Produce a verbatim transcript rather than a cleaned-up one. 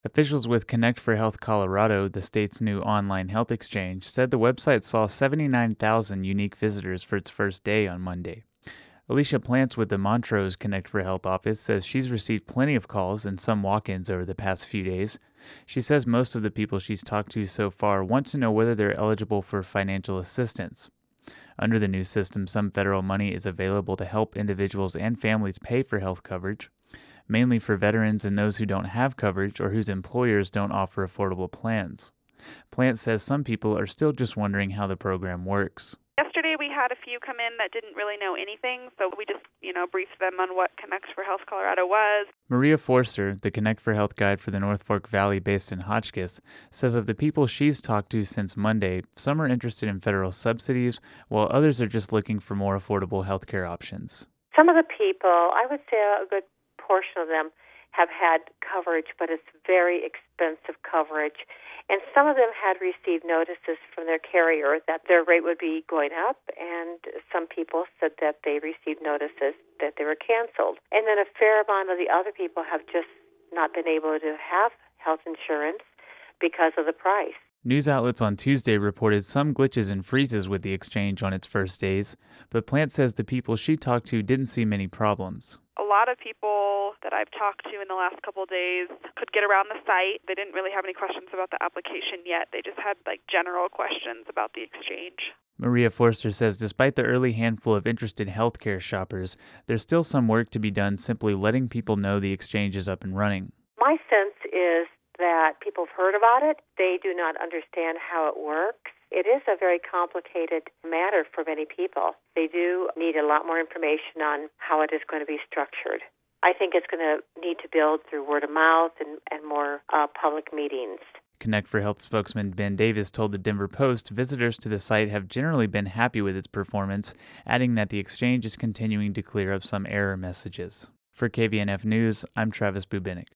Officials with Connect for Health Colorado, the state's new online health exchange, said the website saw seventy-nine thousand unique visitors for its first day on Monday. Alicia Plants with the Montrose Connect for Health office says she's received plenty of calls and some walk-ins over the past few days. She says most of the people she's talked to so far want to know whether they're eligible for financial assistance. Under the new system, some federal money is available to help individuals and families pay for health coverage, mainly for veterans and those who don't have coverage or whose employers don't offer affordable plans. Plant says some people are still just wondering how the program works. Yesterday we had a few come in that didn't really know anything, so we just, you know, briefed them on what Connect for Health Colorado was. Maria Forster, the Connect for Health guide for the North Fork Valley based in Hotchkiss, says of the people she's talked to since Monday, some are interested in federal subsidies, while others are just looking for more affordable health care options. Some of the people, I would say a good portion of them, have had coverage, but it's very expensive coverage. And some of them had received notices from their carrier that their rate would be going up, and some people said that they received notices that they were canceled. And then a fair amount of the other people have just not been able to have health insurance because of the price. News outlets on Tuesday reported some glitches and freezes with the exchange on its first days, but Plant says the people she talked to didn't see many problems. A lot of people that I've talked to in the last couple of days could get around the site. They didn't really have any questions about the application yet. They just had like general questions about the exchange. Maria Forster says despite the early handful of interested healthcare shoppers, there's still some work to be done simply letting people know the exchange is up and running. My sense is that people have heard about it. They do not understand how it works. It is a very complicated matter for many people. They do need a lot more information on how it is going to be structured. I think it's going to need to build through word of mouth and, and more uh, public meetings. Connect for Health spokesman Ben Davis told the Denver Post visitors to the site have generally been happy with its performance, adding that the exchange is continuing to clear up some error messages. For K V N F News, I'm Travis Bubinik.